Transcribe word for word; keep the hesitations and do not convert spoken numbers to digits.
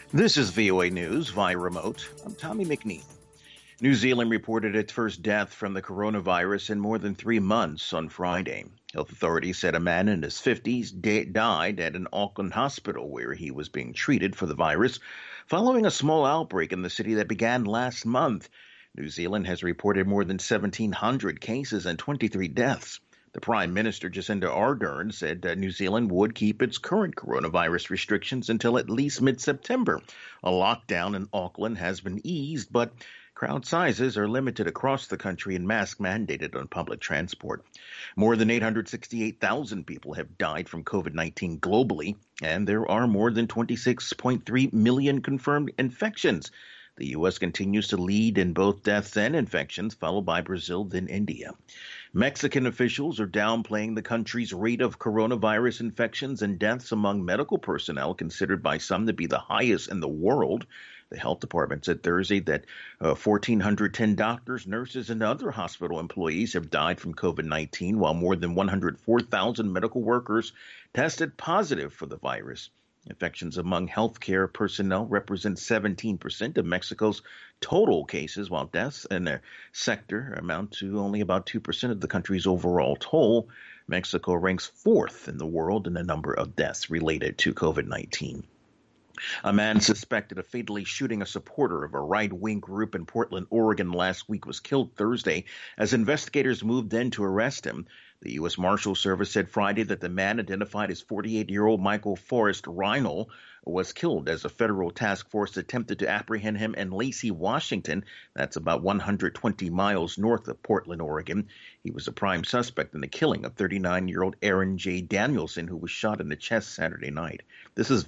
This is V O A News via remote. I'm Tommy McNeil. New Zealand reported its first death from the coronavirus in more than three months on Friday. Health authorities said a man in his fifties da- died at an Auckland hospital where he was being treated for the virus following a small outbreak in the city that began last month. New Zealand has reported more than seventeen hundred cases and twenty-three deaths. The Prime Minister, Jacinda Ardern, said that New Zealand would keep its current coronavirus restrictions until at least mid-September. A lockdown in Auckland has been eased, but crowd sizes are limited across the country and masks mandated on public transport. More than eight hundred sixty-eight thousand people have died from COVID nineteen globally, and there are more than twenty-six point three million confirmed infections. The U S continues to lead in both deaths and infections, followed by Brazil, then India. Mexican officials are downplaying the country's rate of coronavirus infections and deaths among medical personnel, considered by some to be the highest in the world. The health department said Thursday that uh, one thousand four hundred ten doctors, nurses, and other hospital employees have died from COVID nineteen, while more than one hundred four thousand medical workers tested positive for the virus. Infections among healthcare personnel represent seventeen percent of Mexico's total cases, while deaths in the sector amount to only about two percent of the country's overall toll. Mexico ranks fourth in the world in the number of deaths related to COVID nineteen. A man suspected of fatally shooting a supporter of a right-wing group in Portland, Oregon last week was killed Thursday as investigators moved in to arrest him. The U S Marshal Service said Friday that the man, identified as forty-eight-year-old Michael Forrest Reinl, was killed as a federal task force attempted to apprehend him in Lacey, Washington. That's about one hundred twenty miles north of Portland, Oregon. He was a prime suspect in the killing of thirty-nine-year-old Aaron J. Danielson, who was shot in the chest Saturday night. This is